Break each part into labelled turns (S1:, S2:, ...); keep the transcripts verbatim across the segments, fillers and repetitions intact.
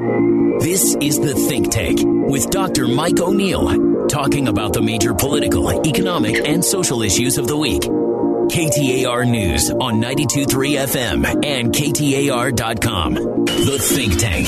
S1: This is The Think Tank with Doctor Mike O'Neill, talking about the major political, economic, and social issues of the week. K T A R News on ninety-two point three F M and K T A R dot com. The Think Tank.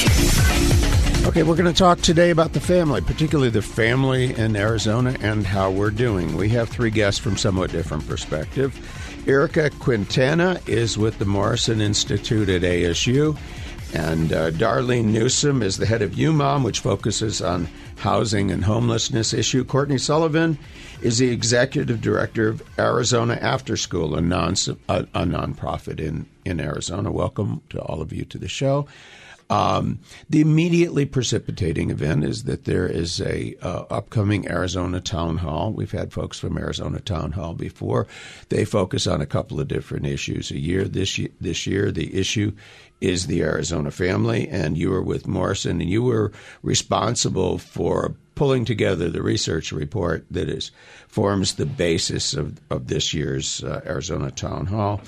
S2: Okay, we're going to talk today about the family, particularly the family in Arizona and how we're doing. We have three guests from somewhat different perspective. Erica Quintana is with the Morrison Institute at A S U, and uh, Darlene Newsom is the head of U MOM, which focuses on housing and homelessness issue. Courtney Sullivan is the executive director of Arizona After School, a, non, a, a nonprofit in, in Arizona. Welcome to all of you to the show. Um, the immediately precipitating event is that there is a uh, upcoming Arizona Town Hall. We've had folks from Arizona Town Hall before. They focus on a couple of different issues a year. This year, this year the issue is the Arizona family, and you were with Morrison, and you were responsible for pulling together the research report that is forms the basis of, of this year's uh, Arizona Town Hall.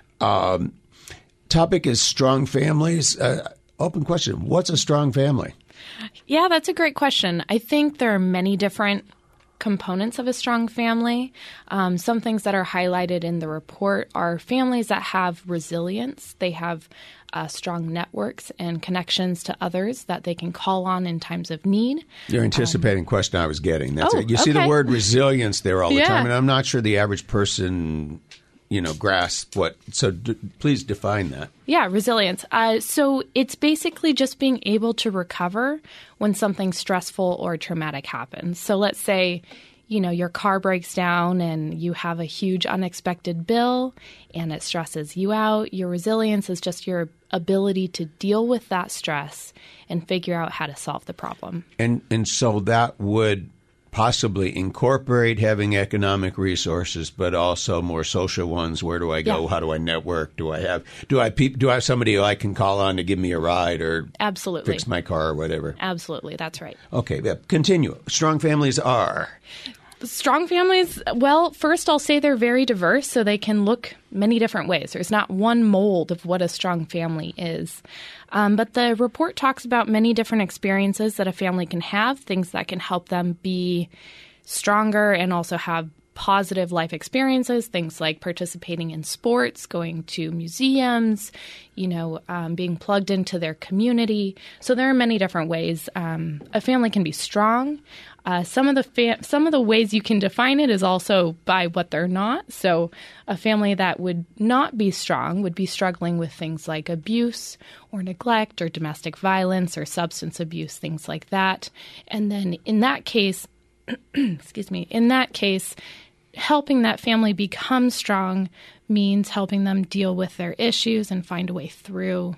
S2: Um, topic is strong families. Uh, Open question. What's a strong family?
S3: Yeah, that's a great question. I think there are many different components of a strong family. Um, some things that are highlighted in the report are families that have resilience. They have uh, strong networks and connections to others that they can call on in times of need.
S2: You're anticipating um, question I was getting. That's
S3: oh,
S2: it. You see
S3: okay.
S2: the word resilience there all the
S3: yeah.
S2: time, and I'm not sure the average person you know, grasp what, so d- please define that.
S3: Yeah, resilience. Uh, so it's basically just being able to recover when something stressful or traumatic happens. So let's say, you know, your car breaks down and you have a huge unexpected bill and it stresses you out. Your resilience is just your ability to deal with that stress and figure out how to solve the problem. And
S2: and so that would possibly incorporate having economic resources, but also more social ones. Where do I go?
S3: Yeah.
S2: How do I network? Do I have do I pe- do I have somebody I can call on to give me a ride or
S3: Absolutely.
S2: fix my car or whatever?
S3: Absolutely, that's right.
S2: Okay, yeah, continue. Strong families are.
S3: Strong families, well, first I'll say they're very diverse, so they can look many different ways. There's not one mold of what a strong family is. Um, but the report talks about many different experiences that a family can have, things that can help them be stronger and also have positive life experiences, things like participating in sports, going to museums, you know, um, being plugged into their community. So there are many different ways um, a family can be strong. Uh, some of the fa- some of the ways you can define it is also by what they're not. So a family that would not be strong would be struggling with things like abuse or neglect or domestic violence or substance abuse, things like that. And then in that case, excuse me, in that case, helping that family become strong means helping them deal with their issues and find a way through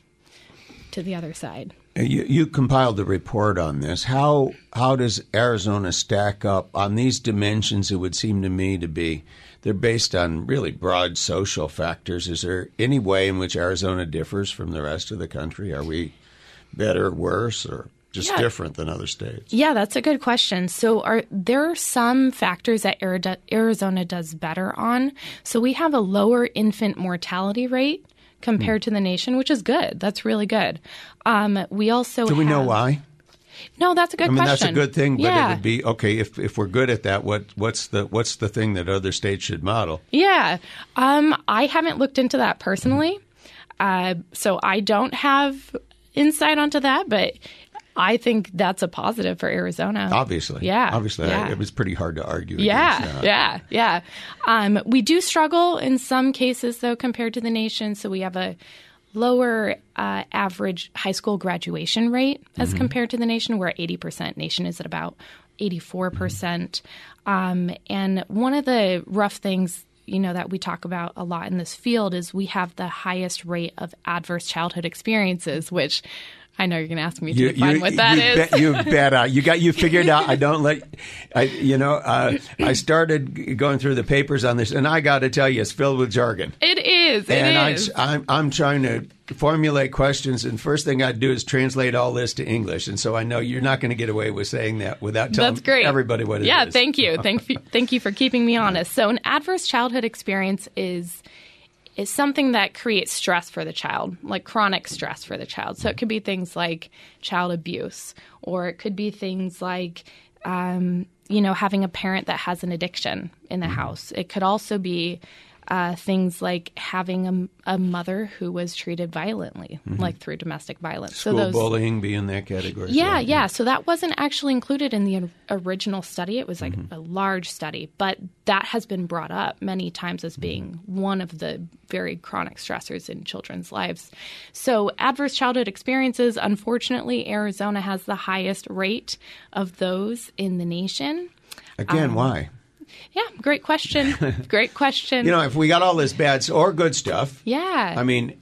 S3: to the other side.
S2: You, you compiled the report on this. How how does Arizona stack up on these dimensions? It would seem to me to be they're based on really broad social factors. Is there any way in which Arizona differs from the rest of the country? Are we better, worse, or just
S3: yeah.
S2: different than other states?
S3: Yeah, that's a good question. So are there are some factors that Arizona does better on. So we have a lower infant mortality rate compared to the nation, which is good. That's really good. Um, we also
S2: Do we
S3: have,
S2: know why?
S3: No, that's a good
S2: I mean,
S3: question.
S2: that's a good thing, but
S3: yeah.
S2: it would be okay if if we're good at that. What what's the what's the thing that other states should model?
S3: Yeah, um, I haven't looked into that personally, uh, so I don't have insight onto that. But I think that's a positive for Arizona.
S2: Obviously,
S3: yeah,
S2: obviously,
S3: yeah.
S2: I, it was pretty hard to argue.
S3: Yeah,
S2: against that.
S3: yeah, yeah. Um, we do struggle in some cases, though, compared to the nation. So we have a lower uh, average high school graduation rate as mm-hmm. compared to the nation. We're at eighty percent. Nation is at about eighty-four percent. Mm-hmm. Um, and one of the rough things, you know, that we talk about a lot in this field is we have the highest rate of adverse childhood experiences, which I know you're going to ask me to
S2: you,
S3: define
S2: you,
S3: what that
S2: you
S3: is.
S2: Bet, you bet. Uh, you got you figured out. I don't let. I you know. Uh, I started going through the papers on this, and I got to tell you, it's filled with jargon.
S3: It is. It
S2: and
S3: is.
S2: I, I'm I'm trying to formulate questions, and first thing I'd do is translate all this to English, and so I know you're not going to get away with saying that without telling
S3: That's great.
S2: everybody what it
S3: yeah,
S2: is.
S3: Yeah, thank you. Thank you. Thank you for keeping me honest. So, an adverse childhood experience is is something that creates stress for the child, like chronic stress for the child. So it could be things like child abuse, or it could be things like, um, you know, having a parent that has an addiction in the house. It could also be uh, things like having a, a mother who was treated violently, mm-hmm. like through domestic violence.
S2: School
S3: so those,
S2: bullying be in that category?
S3: Yeah,
S2: well.
S3: yeah. So that wasn't actually included in the original study. It was like mm-hmm. a large study, but that has been brought up many times as being one of the very chronic stressors in children's lives. So adverse childhood experiences, unfortunately, Arizona has the highest rate of those in the nation.
S2: Again,
S3: um,
S2: why?
S3: Yeah, great question. Great question.
S2: You know, if we got all this bad or good stuff.
S3: Yeah.
S2: I mean,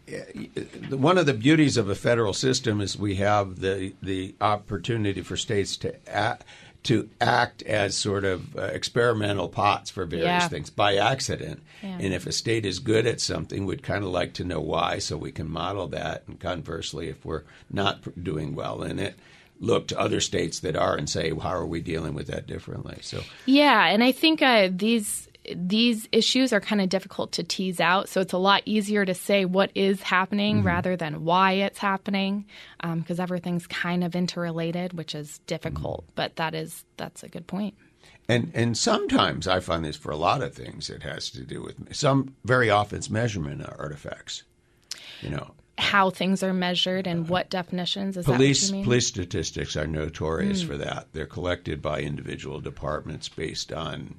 S2: one of the beauties of a federal system is we have the the opportunity for states to act, to act as sort of uh, experimental pots for various
S3: yeah.
S2: things by accident.
S3: Yeah.
S2: And if a state is good at something, we'd kind of like to know why so we can model that. And conversely, if we're not doing well in it, look to other states that are and say, how are we dealing with that differently? So
S3: yeah, and I think uh, these these issues are kind of difficult to tease out. So it's a lot easier to say what is happening mm-hmm. rather than why it's happening, because um, everything's kind of interrelated, which is difficult. Mm-hmm. But that is that's a good point.
S2: And and sometimes I find this for a lot of things it has to do with some very often it's measurement artifacts, you know.
S3: How things are measured and what definitions? Is
S2: police,
S3: that what you mean?
S2: Police statistics are notorious
S3: mm.
S2: for that. They're collected by individual departments based on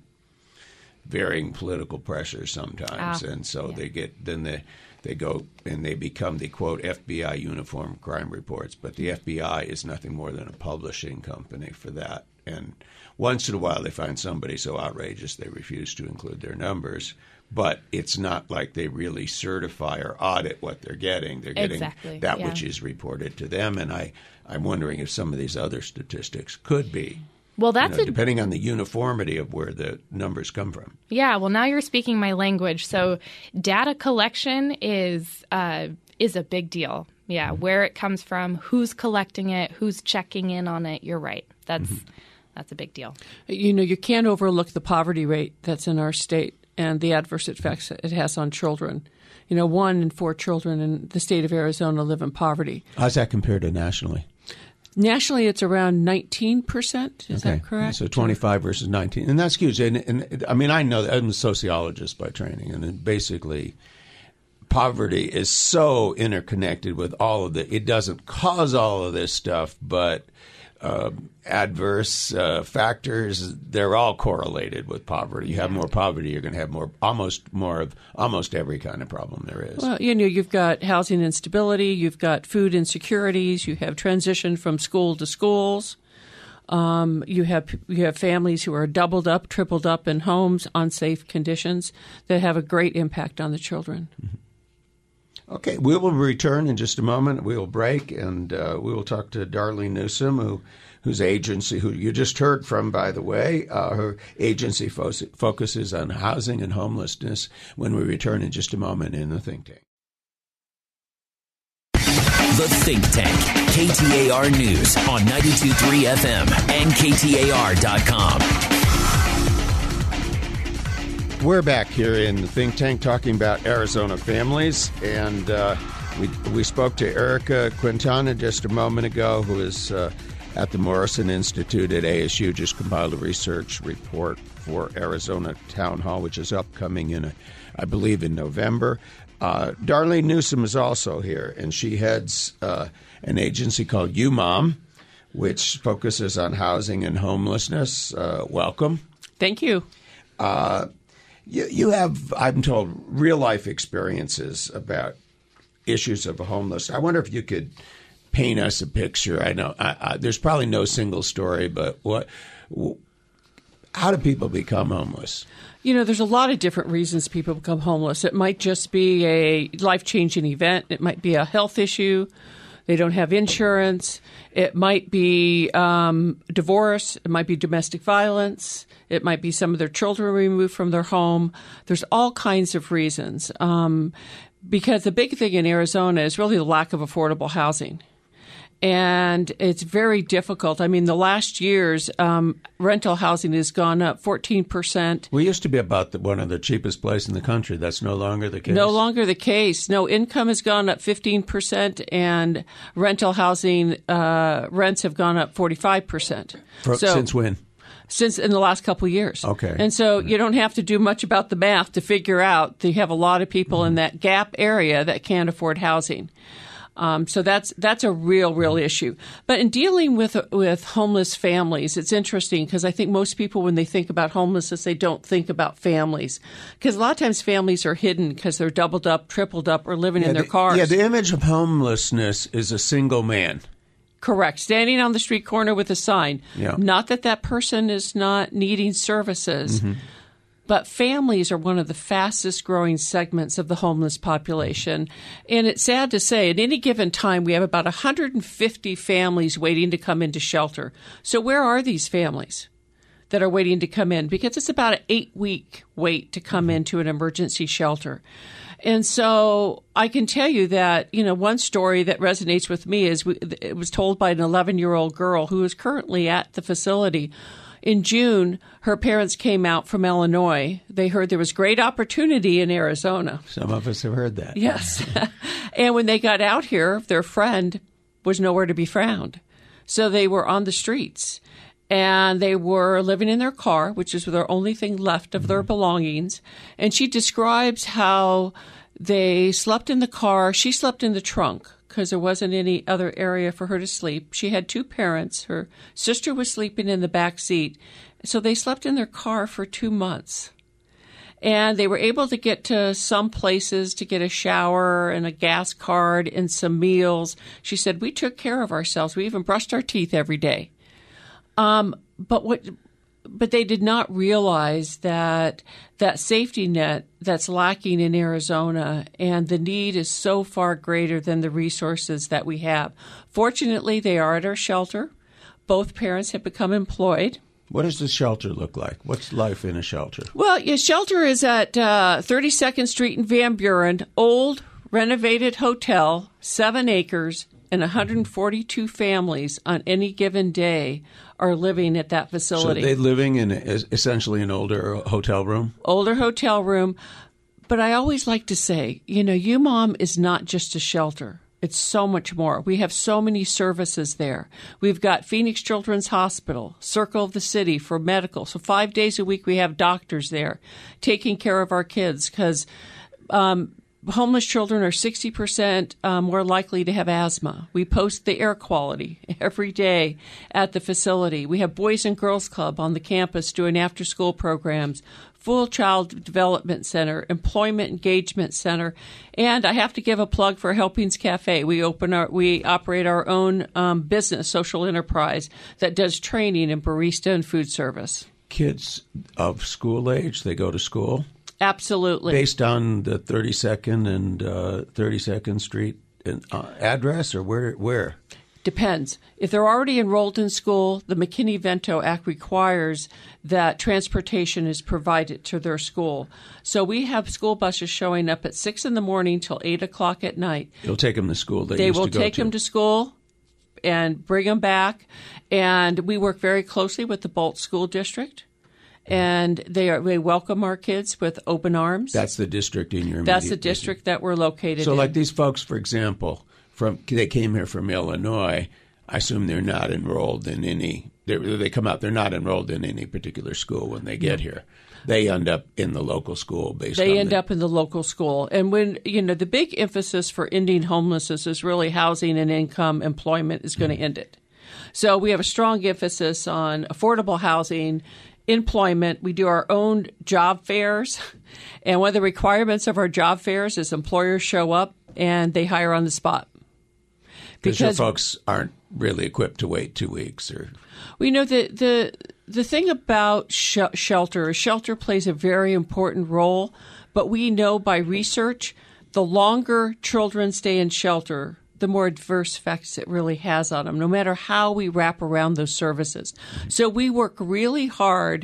S2: varying political pressures sometimes.
S3: Ah,
S2: and so
S3: yeah.
S2: they get then they, they go and they become the, quote, F B I uniform crime reports. But the F B I is nothing more than a publishing company for that. And once in a while they find somebody so outrageous they refuse to include their numbers. But it's not like they really certify or audit what they're getting. They're getting
S3: exactly.
S2: that
S3: yeah.
S2: which is reported to them. And I, I'm wondering if some of these other statistics could be,
S3: well, that's
S2: you know,
S3: a,
S2: depending on the uniformity of where the numbers come from.
S3: Yeah, well, now you're speaking my language. So data collection is uh, is a big deal. Yeah, mm-hmm. where it comes from, who's collecting it, who's checking in on it. You're right. That's mm-hmm. that's a big deal.
S4: You know, you can't overlook the poverty rate that's in our state and the adverse effects it has on children. You know, one in four children in the state of Arizona live in poverty.
S2: How's that compared to nationally?
S4: Nationally, it's around nineteen percent. Is
S2: okay.
S4: that correct?
S2: So twenty-five versus nineteen. And that's huge. And, and I mean, I know that I'm a sociologist by training, and basically poverty is so interconnected with all of the – it doesn't cause all of this stuff, but – Uh, adverse uh, factors, they're all correlated with poverty. You have more poverty, you're going to have more, almost more of almost every kind of problem there is.
S4: Well, you know, you've got housing instability, you've got food insecurities, you have transition from school to schools. Um, you have you have families who are doubled up, tripled up in homes, unsafe conditions that have a great impact on the children.
S2: Mm-hmm. Okay, we will return in just a moment. We will break, and uh, we will talk to Darlene Newsome, who, whose agency, who you just heard from, by the way, uh, her agency fo- focuses on housing and homelessness when we return in just a moment in the Think Tank.
S1: The Think Tank, K T A R News on ninety-two point three F M and K T A R dot com.
S2: We're back here in the Think Tank talking about Arizona families, and uh, we we spoke to Erica Quintana just a moment ago, who is uh, at the Morrison Institute at A S U, just compiled a research report for Arizona Town Hall, which is upcoming in, a, I believe, in November. Uh, Darlene Newsome is also here, and she heads uh, an agency called U Mom, which focuses on housing and homelessness. Uh, welcome.
S4: Thank you.
S2: Uh, You, you have, I'm told, real-life experiences about issues of homeless. I wonder if you could paint us a picture. I know I, I, there's probably no single story, but what? How do people become homeless?
S4: You know, there's a lot of different reasons people become homeless. It might just be a life-changing event. It might be a health issue. They don't have insurance. It might be um, divorce. It might be domestic violence. It might be some of their children removed from their home. There's all kinds of reasons. Um, because the big thing in Arizona is really the lack of affordable housing. And it's very difficult. I mean, the last years, um, rental housing has gone up fourteen percent.
S2: We used to be about the, one of the cheapest places in the country. That's no longer the case.
S4: No longer the case. No, income has gone up fifteen percent, and rental housing uh, rents have gone up forty-five percent.
S2: For,
S4: so,
S2: since when?
S4: Since in the last couple of years.
S2: Okay.
S4: And so you don't have to do much about the math to figure out that you have a lot of people mm-hmm. in that gap area that can't afford housing. Um, so that's that's a real, real issue. But in dealing with with homeless families, it's interesting because I think most people, when they think about homelessness, they don't think about families. Because a lot of times families are hidden because they're doubled up, tripled up, or living
S2: yeah,
S4: in their
S2: the,
S4: cars.
S2: Yeah, the image of homelessness is a single man.
S4: Correct. Standing on the street corner with a sign.
S2: Yeah.
S4: Not that that person is not needing services. Mm-hmm. But families are one of the fastest growing segments of the homeless population. And it's sad to say, at any given time, we have about one hundred fifty families waiting to come into shelter. So where are these families that are waiting to come in? Because it's about an eight-week wait to come into an emergency shelter. And so I can tell you that, you know, one story that resonates with me is we, it was told by an eleven-year-old girl who is currently at the facility. In June, her parents came out from Illinois. They heard there was great opportunity in Arizona.
S2: Some of us have heard that.
S4: Yes. And when they got out here, their friend was nowhere to be found. So they were on the streets. And they were living in their car, which is their only thing left of mm-hmm. their belongings. And she describes how they slept in the car. She slept in the trunk, because there wasn't any other area for her to sleep. She had two parents. Her sister was sleeping in the back seat. So they slept in their car for two months. And they were able to get to some places to get a shower and a gas card and some meals. She said, we took care of ourselves. We even brushed our teeth every day. Um, but what... But they did not realize that that safety net that's lacking in Arizona, and the need is so far greater than the resources that we have. Fortunately, they are at our shelter. Both parents have become employed.
S2: What does the shelter look like? What's life in a shelter?
S4: Well, your shelter is at uh, thirty-second Street in Van Buren, old renovated hotel, seven acres, and one hundred forty-two families on any given day are living at that facility.
S2: So they're living in essentially an older hotel room?
S4: Older hotel room. But I always like to say, you know, U M O M is not just a shelter. It's so much more. We have so many services there. We've got Phoenix Children's Hospital, Circle of the City for medical. So five days a week we have doctors there taking care of our kids because um, homeless children are sixty percent uh, more likely to have asthma. We post the air quality every day at the facility. We have Boys and Girls Club on the campus doing after-school programs, Full Child Development Center, Employment Engagement Center, and I have to give a plug for Helpings Cafe. We open our, we operate our own um, business, social enterprise that does training in barista and food service.
S2: Kids of school age, they go to school?
S4: Absolutely.
S2: Based on the thirty-second and uh, thirty-second Street uh, address, or where? Where?
S4: Depends. If they're already enrolled in school, the McKinney-Vento Act requires that transportation is provided to their school. So we have school buses showing up at six in the morning till eight o'clock at night.
S2: They'll take them to school. They,
S4: they
S2: used
S4: will
S2: to go
S4: take
S2: to.
S4: them to school and bring them back. And we work very closely with the Bolt School District. And they are they welcome our kids with open arms.
S2: That's the district in your immediate
S4: That's the district that we're located
S2: so
S4: in.
S2: So like these folks, for example, from they came here from Illinois, I assume they're not enrolled in any – they come out, they're not enrolled in any particular school when they get here. They end up in the local school based
S4: They
S2: on
S4: end
S2: the,
S4: up in the local school. And when, you know, the big emphasis for ending homelessness is really housing and income, employment is going to end it. So we have a strong emphasis on affordable housing, employment. We do our own job fairs. And one of the requirements of our job fairs is employers show up and they hire on the spot.
S2: Because your folks aren't really equipped to wait two weeks. Or
S4: we know that the the thing about sh- shelter is shelter plays a very important role. But we know by research, the longer children stay in shelter, the more adverse effects it really has on them, no matter how we wrap around those services. So we work really hard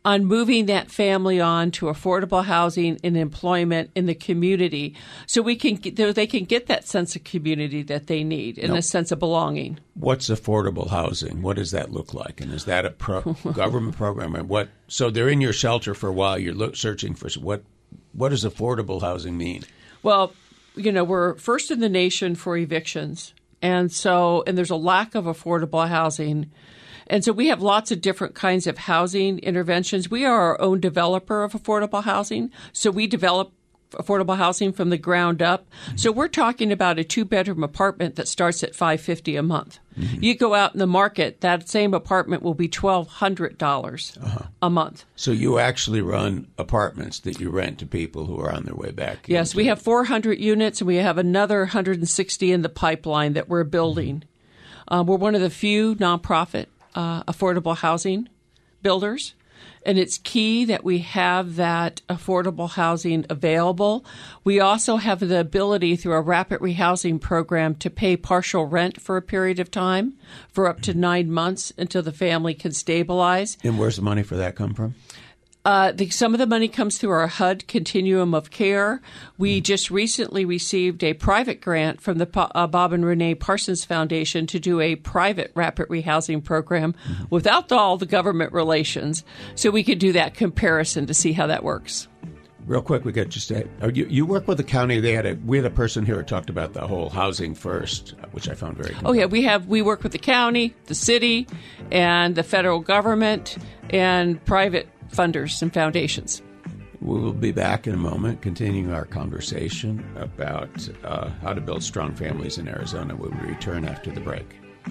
S4: on moving that family on to affordable housing and employment in the community, so we can get, they can get that sense of community that they need and
S2: no.
S4: a sense of belonging.
S2: What's affordable housing? What does that look like? And is that a pro- government program? And what? So they're in your shelter for a while. You're look, searching for what? What does affordable housing mean?
S4: Well, you know, we're first in the nation for evictions, and so and there's a lack of affordable housing. And so we have lots of different kinds of housing interventions. We are our own developer of affordable housing. So we develop affordable housing from the ground up. So we're talking about a two-bedroom apartment that starts at five hundred fifty dollars a month. Mm-hmm. You go out in the market, that same apartment will be twelve hundred dollars uh-huh. a month.
S2: So you actually run apartments that you rent to people who are on their way back?
S4: Yes, into- we have four hundred units, and we have another one hundred sixty in the pipeline that we're building. Mm-hmm. Uh, we're one of the few nonprofit Uh, affordable housing builders, and it's key that we have that affordable housing available. We also have the ability through a rapid rehousing program to pay partial rent for a period of time for up to nine months until the family can stabilize.
S2: And where's the money for that come from?
S4: Uh, the, some of the money comes through our H U D Continuum of Care. We just recently received a private grant from the uh, Bob and Renee Parsons Foundation to do a private rapid rehousing program mm-hmm. without all the government relations, so we could do that comparison to see how that works.
S2: Real quick, we got just a, you, you work with the county. They had a we had a person here who talked about the whole housing first, which I found very compelling.
S4: Oh yeah, we have we work with the county, the city, and the federal government and private funders and foundations.
S2: We will be back in a moment, continuing our conversation about uh, how to build strong families in Arizona when we return after the break.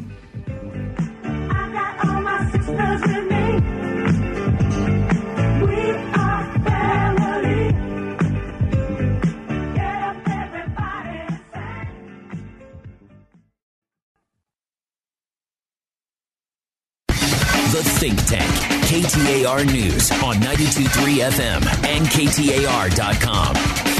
S5: I got all my sisters with me. We are family. Get up, everybody, sing.
S1: The Think Tank. K T A R News on ninety-two point three F M and K T A R dot com.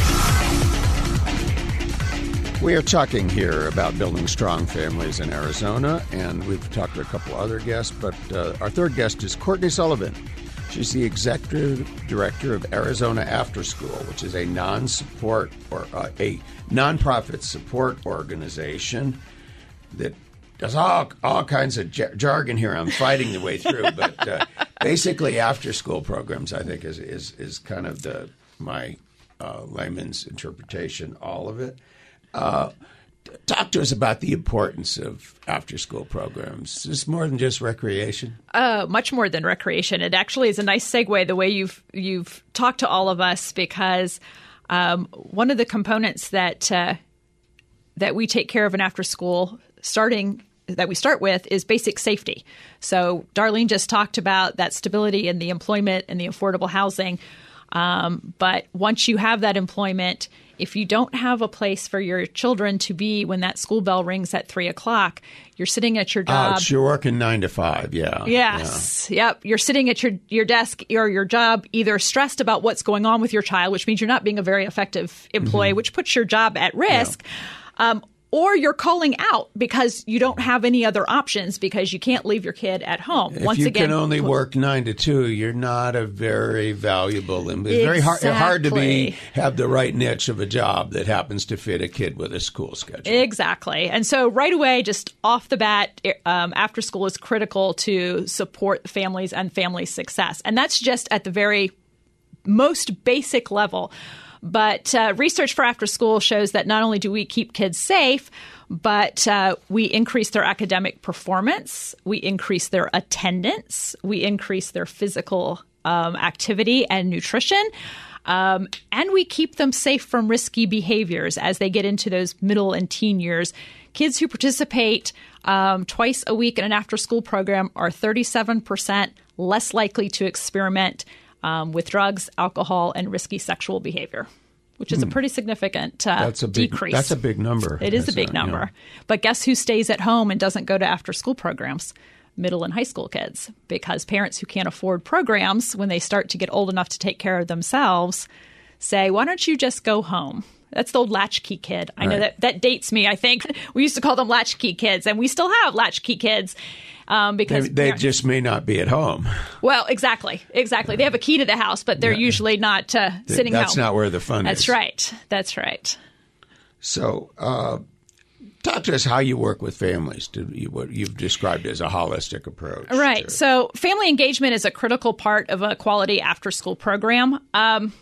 S2: We are talking here about building strong families in Arizona, and we've talked to a couple other guests, but uh, our third guest is Courtney Sullivan. She's the executive director of Arizona After School, which is a non-support or uh, a nonprofit support organization that There's all all kinds of jar- jargon here. I'm fighting the way through, but uh, basically, after-school programs, I think, is is is kind of the my uh, layman's interpretation. All of it. Uh, talk to us about the importance of after-school programs. Is this more than just recreation?
S6: Uh, much more than recreation. It actually is a nice segue the way you've you've talked to all of us, because um, one of the components that uh, that we take care of in after-school starting. that we start with is basic safety. So Darlene just talked about that stability in the employment and the affordable housing. Um, but once you have that employment, if you don't have a place for your children to be when that school bell rings at three o'clock, you're sitting at your job.
S2: Oh, it's, you're working nine to five, yeah.
S6: Yes, yeah. Yep. You're sitting at your, your desk or your job either stressed about what's going on with your child, which means you're not being a very effective employee, mm-hmm. which puts your job at risk. Yeah. Um, Or you're calling out because you don't have any other options because you can't leave your kid at home.
S2: If
S6: Once
S2: you
S6: again,
S2: can only work nine to two, you're not a very valuable. It's exactly. very hard, hard to be have the right niche of a job that happens to fit a kid with a school schedule.
S6: Exactly. And so right away, just off the bat, um, after school is critical to support families and family success. And that's just at the very most basic level. But uh, research for after school shows that not only do we keep kids safe, but uh, we increase their academic performance, we increase their attendance, we increase their physical um, activity and nutrition, um, and we keep them safe from risky behaviors as they get into those middle and teen years. Kids who participate um, twice a week in an after-school program are thirty-seven percent less likely to experiment Um, with drugs, alcohol, and risky sexual behavior, which is a pretty significant uh,
S2: that's a big,
S6: decrease.
S2: That's a big number.
S6: It is
S2: that's
S6: a big
S2: a,
S6: number.
S2: You know.
S6: But guess who stays at home and doesn't go to after-school programs? Middle and high school kids, because parents who can't afford programs when they start to get old enough to take care of themselves say, why don't you just go home? That's the old latchkey kid. I know
S2: Right.
S6: that that dates me, I think. We used to call them latchkey kids, and we still have latchkey kids. Um, because
S2: They, they
S6: you know,
S2: just may not be at home.
S6: well, exactly, exactly. They have a key to the house, but they're
S2: Yeah.
S6: usually not uh, sitting
S2: That's
S6: home.
S2: not where the fun
S6: That's
S2: is.
S6: right. That's right.
S2: So, uh, talk to us how you work with families. To you, what you've described as a holistic approach.
S6: Right.
S2: to-
S6: So family engagement is a critical part of a quality after-school program. Um,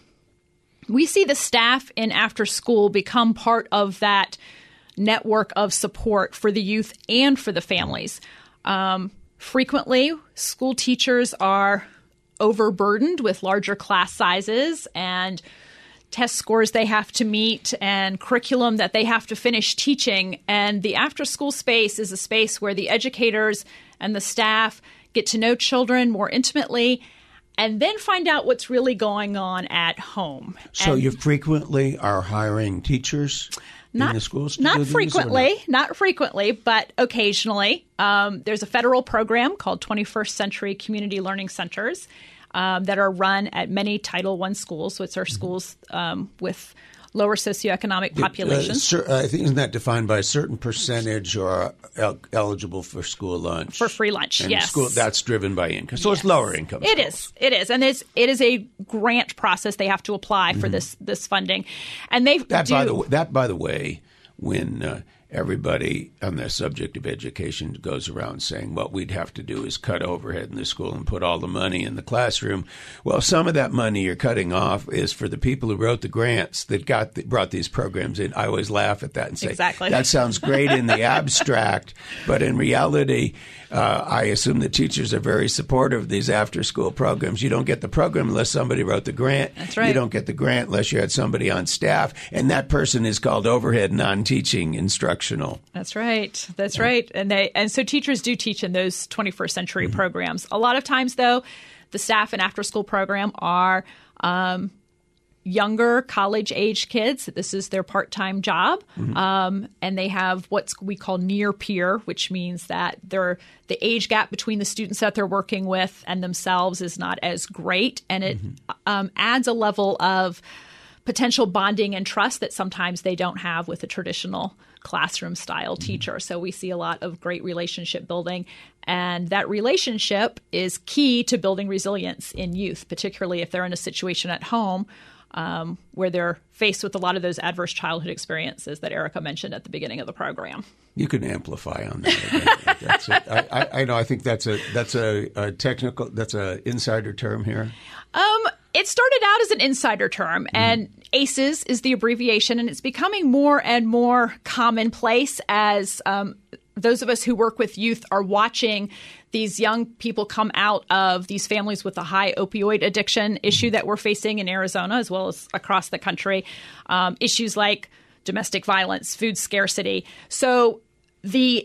S6: we see the staff in after-school become part of that network of support for the youth and for the families. Um, frequently, school teachers are overburdened with larger class sizes and test scores they have to meet and curriculum that they have to finish teaching. And the after-school space is a space where the educators and the staff get to know children more intimately and then find out what's really going on at home.
S2: So
S6: And
S2: you frequently are hiring teachers in the schools to
S6: not
S2: do these, or
S6: frequently,
S2: not?
S6: not frequently, but occasionally. Um, there's a federal program called twenty-first Century Community Learning Centers um, that are run at many Title One schools, which are schools um, with lower socioeconomic populations.
S2: Uh, cer- I think isn't that defined by a certain percentage or el- eligible for school lunch?
S6: For free lunch,
S2: and
S6: yes.
S2: School, that's driven by income. So it's
S6: Yes.
S2: lower income.
S6: It
S2: schools.
S6: is. It is, and it's it is a grant process. They have to apply for this this funding, and they
S2: Mm-hmm. That
S6: do.
S2: by the way, that by the way, when uh, everybody on the subject of education goes around saying what we'd have to do is cut overhead in the school and put all the money in the classroom, well, some of that money you're cutting off is for the people who wrote the grants that got the, brought these programs in. I always laugh at that and say,
S6: Exactly.
S2: that sounds great in the abstract, but in reality, uh, I assume the teachers are very supportive of these after-school programs. You don't get the program unless somebody wrote the grant.
S6: That's right.
S2: You don't get the grant unless you had somebody on staff, and that person is called overhead non-teaching instructional.
S6: That's right. That's right. And they and so teachers do teach in those twenty-first century
S2: Mm-hmm.
S6: programs. A lot of times, though, the staff and after school program are um, younger college age kids. This is their part time job,
S2: Mm-hmm.
S6: um, and they have what we call near peer, which means that they're the age gap between the students that they're working with and themselves is not as great, and it
S2: Mm-hmm.
S6: um, adds a level of potential bonding and trust that sometimes they don't have with a traditional classroom style teacher. So we see a lot of great relationship building, and that relationship is key to building resilience in youth, particularly if they're in a situation at home um, where they're faced with a lot of those adverse childhood experiences that Erica mentioned at the beginning of the program.
S2: You can amplify on that. Again. That's a, I, I, I know. I think that's a that's a, a technical. That's a insider term here.
S6: Um, it started out as an insider term, and ACEs is the abbreviation, and it's becoming more and more commonplace as um, those of us who work with youth are watching these young people come out of these families with a high opioid addiction issue that we're facing in Arizona as well as across the country. Um, issues like domestic violence, food scarcity. So the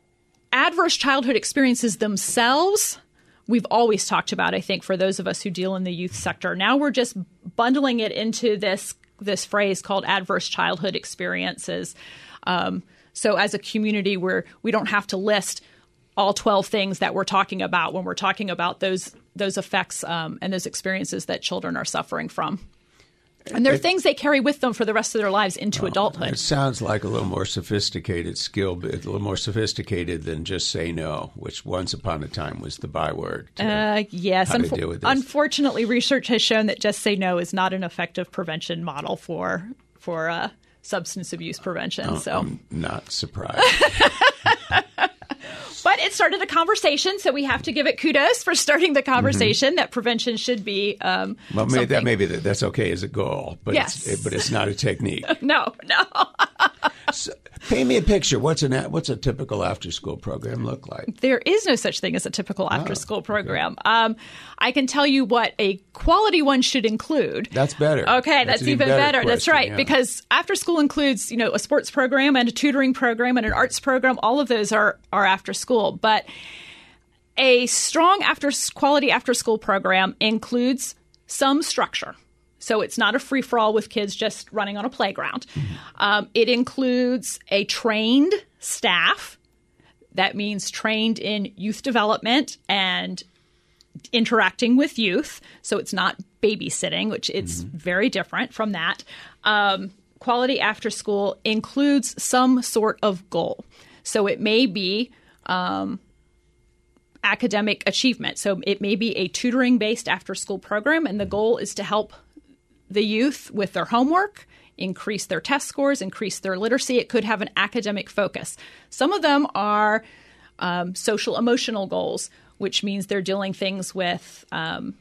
S6: adverse childhood experiences themselves, we've always talked about, I think, for those of us who deal in the youth sector. Now we're just bundling it into this this phrase called adverse childhood experiences. Um, so as a community, we're, we don't have to list all twelve things that we're talking about when we're talking about those those effects um, and those experiences that children are suffering from. And they're things they carry with them for the rest of their lives into adulthood.
S2: It sounds like a little more sophisticated skill, but a little more sophisticated than just say no, which once upon a time was the byword. to
S6: Uh, yes.
S2: how to
S6: Unfo-
S2: deal with this.
S6: Unfortunately, research has shown that just say no is not an effective prevention model for for uh, substance abuse prevention. so,
S2: I'm not surprised.
S6: but it started a conversation, so we have to give it kudos for starting the conversation
S2: Mm-hmm.
S6: that prevention should be. Um,
S2: Well, maybe that
S6: something-
S2: maybe that, that's okay as a goal, but
S6: Yes.
S2: it's, but it's not a technique.
S6: No, no.
S2: So, paint me a picture. What's an a- what's a typical after school program look like?
S6: There is no such thing as a typical after-school program. Um, I can tell you what a quality one should include.
S2: That's better.
S6: Okay, that's,
S2: an
S6: even better. That's
S2: question,
S6: right,
S2: yeah.
S6: because after school includes, you know, a sports program and a tutoring program and an arts program. All of those are are after school, but a strong after quality after school program includes some structure. So it's not a free for all with kids just running on a playground. Um, it includes a trained staff. That means trained in youth development and interacting with youth. So it's not babysitting, which it's mm-hmm. very different from that. Um, quality after school includes some sort of goal. So it may be um, academic achievement. So it may be a tutoring-based after-school program, and the goal is to help the youth with their homework, increase their test scores, increase their literacy. It could have an academic focus. Some of them are um, social-emotional goals, which means they're dealing things with um,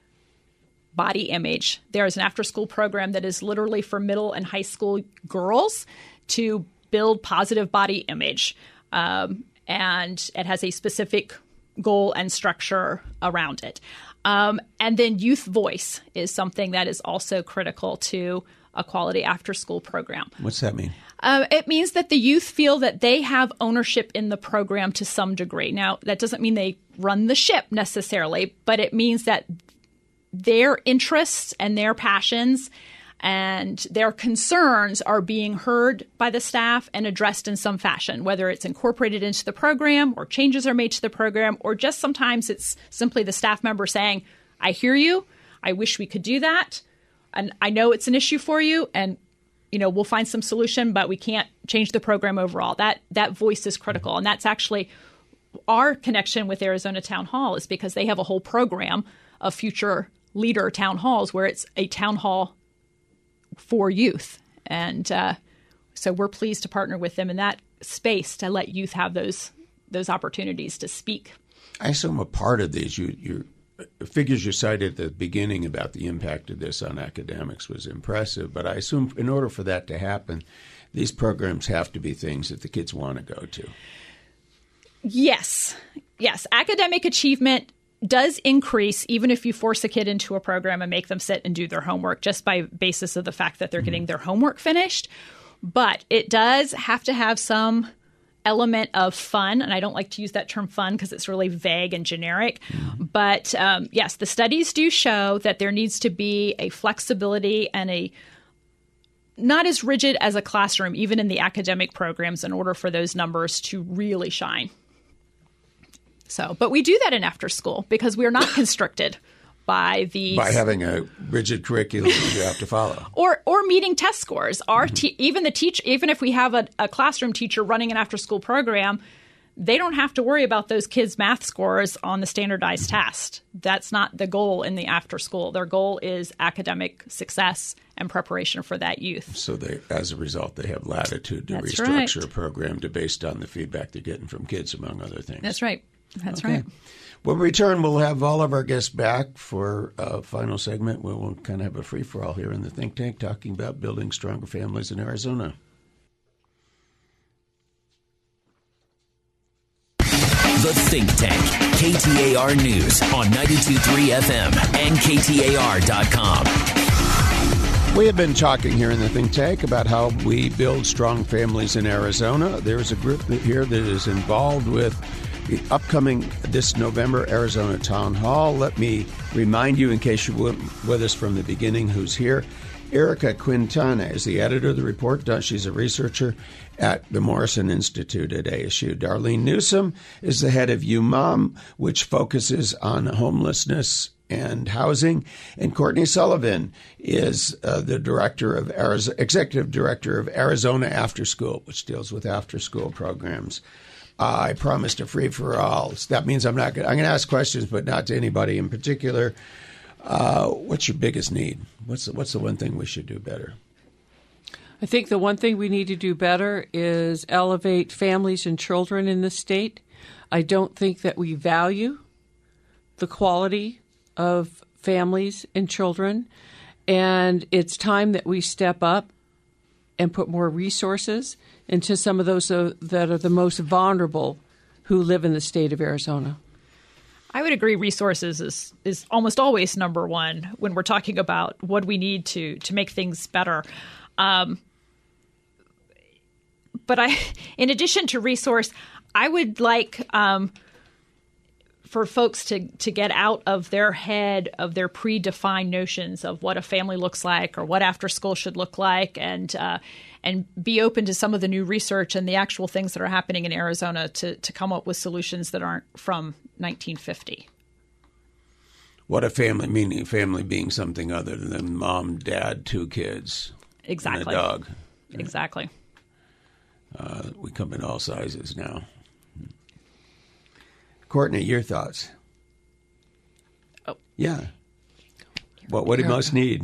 S6: body image. There is an after-school program that is literally for middle and high school girls to build positive body image. Um, and it has a specific goal and structure around it. Um, and then youth voice is something that is also critical to a quality after-school program.
S2: What's that mean?
S6: Uh, it means that the youth feel that they have ownership in the program to some degree. Now, that doesn't mean they run the ship necessarily, but it means that their interests and their passions and their concerns are being heard by the staff and addressed in some fashion, whether it's incorporated into the program or changes are made to the program, or just sometimes it's simply the staff member saying, I hear you, I wish we could do that, and I know it's an issue for you, and you know, we'll find some solution, but we can't change the program overall. That that voice is critical, and that's actually our connection with Arizona Town Hall, is because they have a whole program of future leader town halls where it's a town hall for youth. And uh, so we're pleased to partner with them in that space to let youth have those those opportunities to speak.
S2: I assume a part of these, you, your figures you cited at the beginning about the impact of this on academics was impressive, but I assume in order for that to happen, these programs have to be things that the kids want to go to.
S6: Yes. Yes. Academic achievement does increase even if you force a kid into a program and make them sit and do their homework just by basis of the fact that they're mm-hmm. getting their homework finished. But it does have to have some element of fun. And I don't like to use that term fun because it's really vague and generic. Mm-hmm. But um, yes, the studies do show that there needs to be a flexibility and a not as rigid as a classroom, even in the academic programs, in order for those numbers to really shine. So, but we do that in after school because we are not constricted by the
S2: by having a rigid curriculum you have to follow,
S6: or or meeting test scores. Our mm-hmm. te- even the teach even if we have a, a classroom teacher running an after school program, they don't have to worry about those kids' math scores on the standardized mm-hmm. test. That's not the goal in the after school. Their goal is academic success and preparation for that youth.
S2: So they, as a result, they have latitude to
S6: That's
S2: restructure
S6: right.
S2: a program to based on the feedback they're getting from kids, among other things.
S6: That's right. That's
S2: okay.
S6: right.
S2: When we return, we'll have all of our guests back for a final segment where we'll kind of have a free-for-all here in the think tank talking about building stronger families in Arizona.
S1: The Think Tank, K T A R News on ninety-two point three F M and K T A R dot com.
S2: We have been talking here in the think tank about how we build strong families in Arizona. There's a group here that is involved with the upcoming this November Arizona Town Hall. Let me remind you, in case you weren't with us from the beginning, who's here. Erica Quintana is the editor of the report. She's a researcher at the Morrison Institute at A S U. Darlene Newsom is the head of U M O M, which focuses on homelessness and housing. And Courtney Sullivan is uh, the director of Arizona, executive director of Arizona After School, which deals with after school programs. Uh, I promised a free for all. So that means I'm not going. I'm going to ask questions, but not to anybody in particular. Uh, what's your biggest need? What's the, what's the one thing we should do better?
S4: I think the one thing we need to do better is elevate families and children in the state. I don't think that we value the quality of families and children, and it's time that we step up and put more resources into some of those uh, that are the most vulnerable who live in the state of Arizona.
S6: I would agree resources is, is almost always number one when we're talking about what we need to to make things better. Um, but I, in addition to resource, I would like um, for folks to, to get out of their head of their predefined notions of what a family looks like or what after school should look like, and uh, and be open to some of the new research and the actual things that are happening in Arizona to, to come up with solutions that aren't from nineteen fifty.
S2: what a family, meaning family being something other than mom, dad, two kids,
S6: Exactly.
S2: and a dog.
S6: Exactly.
S2: Uh, we come in all sizes now. Courtney, your thoughts?
S3: Oh.
S2: Yeah. What what do you most need?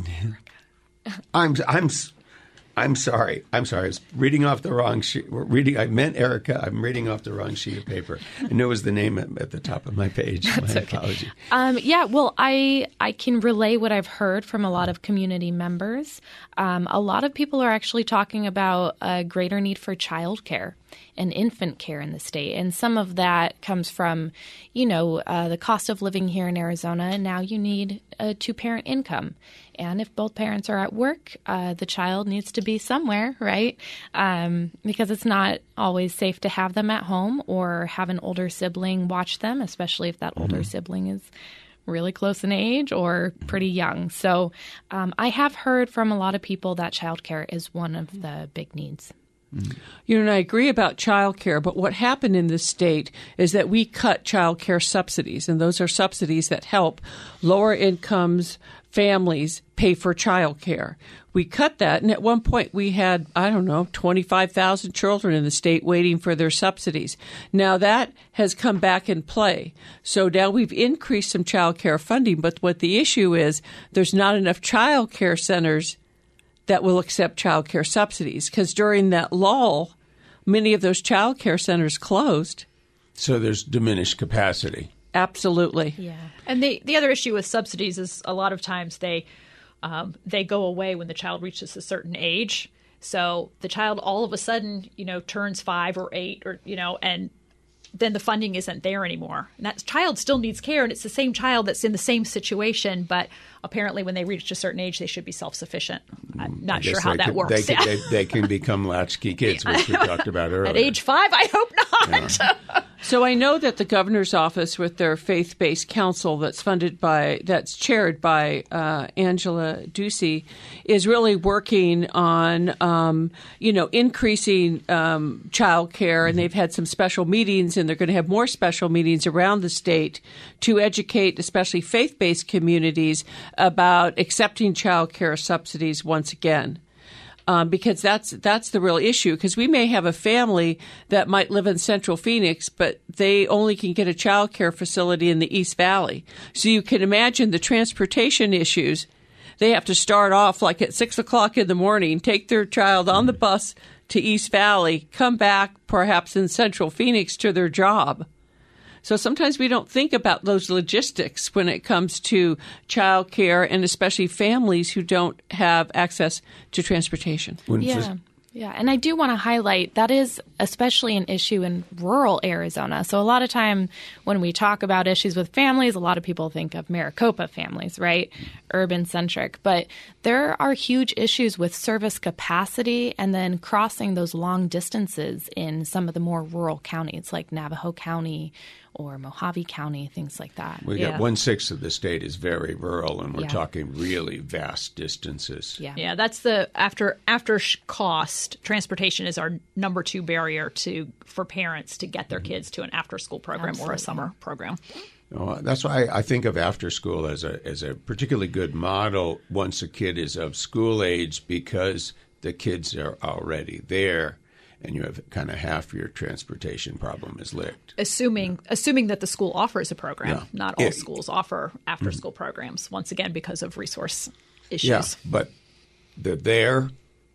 S2: I'm I'm I'm sorry. I'm sorry. I was reading off the wrong sheet. Reading. I meant Erica. I'm reading off the wrong sheet of paper. I knew it was the name at, at the top of my page.
S3: That's
S2: my
S3: okay.
S2: apology.
S3: Um, yeah, well, I I can relay what I've heard from a lot of community members. Um, a lot of people are actually talking about a greater need for childcare and infant care in the state. And some of that comes from, you know, uh, the cost of living here in Arizona. And now you need a two-parent income. And if both parents are at work, uh, the child needs to be somewhere, right? Um, because it's not always safe to have them at home or have an older sibling watch them, especially if that mm-hmm. older sibling is really close in age or pretty young. So um, I have heard from a lot of people that childcare is one of the big needs.
S4: You know, and I agree about child care, but what happened in this state is that we cut child care subsidies, and those are subsidies that help lower incomes families pay for child care. We cut that, and at one point we had, I don't know, twenty-five thousand children in the state waiting for their subsidies. Now that has come back in play. So now we've increased some child care funding, but what the issue is, there's not enough child care centers that will accept child care subsidies, because during that lull, many of those child care centers closed.
S2: So there's diminished capacity.
S4: Absolutely.
S3: Yeah.
S6: And the, the other issue with subsidies is a lot of times they um, they go away when the child reaches a certain age. So the child all of a sudden, you know, turns five or eight or, you know, and then the funding isn't there anymore. And that child still needs care, and it's the same child that's in the same situation, but apparently when they reach a certain age, they should be self-sufficient. I'm not sure how that
S2: can,
S6: works.
S2: They can, they, they can become latchkey kids, which we talked about earlier.
S6: At age five, I hope not.
S2: Yeah.
S4: So I know that the governor's office, with their faith-based council that's funded by, that's chaired by uh, Angela Ducey, is really working on, um, you know, increasing um, child care, and they've had some special meetings, and they're going to have more special meetings around the state to educate, especially faith-based communities, about accepting child care subsidies once again. Um, because that's that's the real issue. Because we may have a family that might live in Central Phoenix, but they only can get a child care facility in the East Valley. So you can imagine the transportation issues. They have to start off like at six o'clock in the morning, take their child on the bus to East Valley, come back perhaps in Central Phoenix to their job. So sometimes we don't think about those logistics when it comes to child care, and especially families who don't have access to transportation.
S2: When
S3: Yeah.
S2: phys-
S3: Yeah, and I do want to highlight that is especially an issue in rural Arizona. So a lot of time when we talk about issues with families, a lot of people think of Maricopa families, right? Urban centric. But there are huge issues with service capacity and then crossing those long distances in some of the more rural counties like Navajo County or Mojave County, things like that.
S2: We
S6: Yeah.
S2: got one-sixth of the state is very rural, and we're
S3: Yeah.
S2: talking really vast distances.
S3: Yeah.
S6: Yeah, that's the after after sh- cost. Transportation is our number two barrier to for parents to get their kids to an after-school program or a
S3: Absolutely.
S6: summer program.
S2: Oh, that's why I think of after school as a as a particularly good model once a kid is of school age, because the kids are already there, and you have kind of half your transportation problem is licked.
S6: Assuming assuming that the school offers a program,
S2: Yeah.
S6: not all
S2: Yeah.
S6: schools offer after-school programs. Once again, because of resource issues.
S2: Yeah, but the there,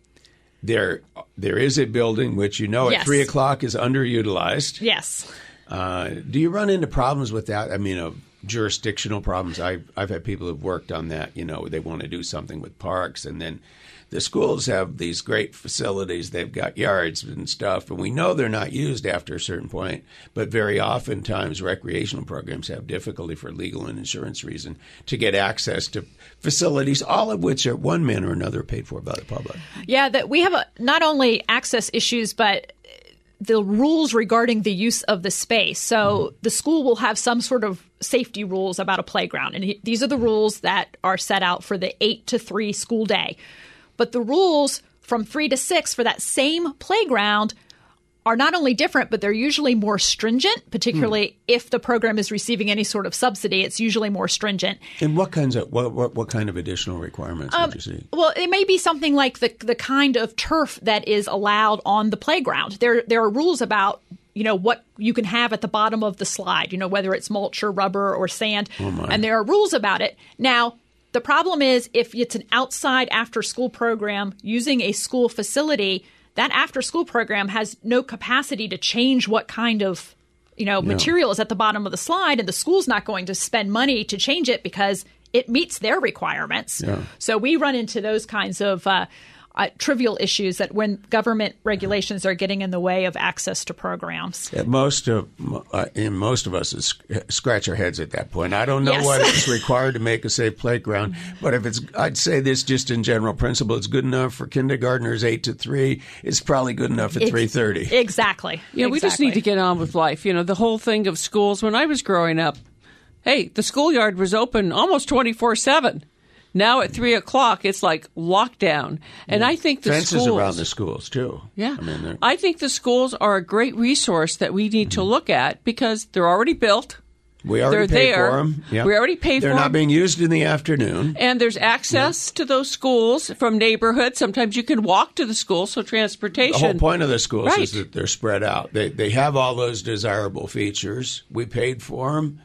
S2: there, there is a building which you know at
S6: Yes.
S2: three o'clock is underutilized.
S6: Yes.
S2: Uh, do you run into problems with that? I mean, uh, jurisdictional problems. I've I've had people who've worked on that. You know, they want to do something with parks, and then the schools have these great facilities. They've got yards and stuff, and we know they're not used after a certain point. But very oftentimes, recreational programs have difficulty for legal and insurance reason to get access to facilities, all of which are one manner or another paid for by the public.
S6: Yeah, that we have a, not only access issues, but the rules regarding the use of the space. So mm-hmm. the school will have some sort of safety rules about a playground. And he, these are the rules that are set out for the eight to three school day. But the rules from three to six for that same playground are not only different, but they're usually more stringent, particularly
S2: Hmm.
S6: if the program is receiving any sort of subsidy. It's usually more stringent.
S2: And what kinds of what what, what kind of additional requirements
S6: Um,
S2: would you see?
S6: Well, it may be something like the the kind of turf that is allowed on the playground. There there are rules about, you know, what you can have at the bottom of the slide, you know, whether it's mulch or rubber or sand.
S2: Oh, my.
S6: And there are rules about it. Now, the problem is if it's an outside after-school program using a school facility, that after-school program has no capacity to change what kind of, you know, material is at the bottom of the slide, and the school's not going to spend money to change it because it meets their requirements.
S2: Yeah.
S6: So we run into those kinds of uh, uh, trivial issues that when government regulations are getting in the way of access to programs.
S2: At most of uh, in most of us is scratch our heads at that point. I don't know
S6: Yes.
S2: what is required to make a safe playground, but if it's, I'd say this just in general principle, it's good enough for kindergartners eight to three. It's probably good enough at
S6: Ex-
S2: three thirty.
S6: Exactly.
S4: Yeah, we just need to get on with life. You know, the whole thing of schools. When I was growing up, hey, the schoolyard was open almost twenty-four seven. Now at three o'clock, it's like lockdown. And I think the
S2: Fences
S4: schools,
S2: around the schools too.
S4: Yeah.
S2: I mean, they're-
S4: I think the schools are a great resource that we need to look at because they're already built.
S2: we already
S4: they're
S2: paid
S4: there.
S2: for them.
S4: We already paid
S2: They're
S4: for
S2: not
S4: 'em.
S2: being used in the afternoon.
S4: And there's access to those schools from neighborhoods. Sometimes you can walk to the school, so transportation.
S2: The whole point of the schools
S4: Right.
S2: is that they're spread out. They they have all those desirable features. We paid for them,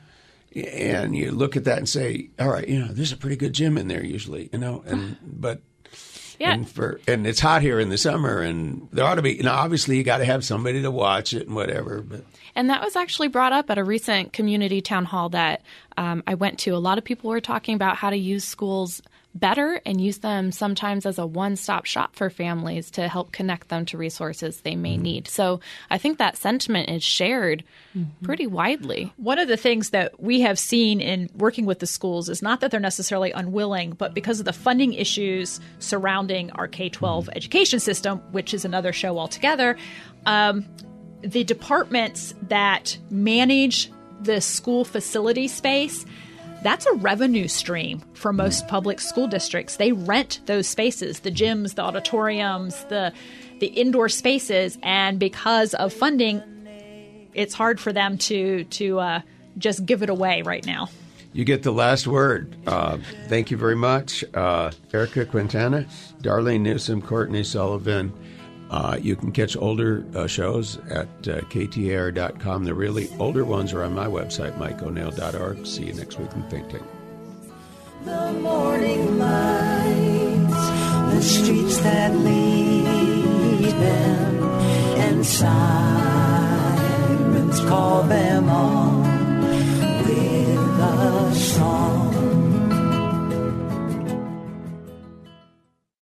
S2: and you look at that and say, "All right, you know, there's a pretty good gym in there usually, you know." And but
S3: Yeah.
S2: and for and it's hot here in the summer, and there ought to be. You know, obviously you got to have somebody to watch it and whatever. But
S3: And that was actually brought up at a recent community town hall that um, I went to. A lot of people were talking about how to use schools better and use them sometimes as a one-stop shop for families to help connect them to resources they may need. So I think that sentiment is shared pretty widely.
S6: One of the things that we have seen in working with the schools is not that they're necessarily unwilling, but because of the funding issues surrounding our K twelve education system, which is another show altogether, um, the departments that manage the school facility space, that's a revenue stream for most public school districts. They rent those spaces, the gyms, the auditoriums, the the indoor spaces, and because of funding, it's hard for them to to uh, just give it away right now.
S2: you get the last word. Uh, thank you very much, uh, Erica Quintana, Darlene Newsom, Courtney Sullivan. Uh, you can catch older uh, shows at uh, K T A R dot com. The really older ones are on my website, mike o'neill dot org. See you next week in Think Tank.
S7: The morning lights, the streets that lead them, and sirens call them.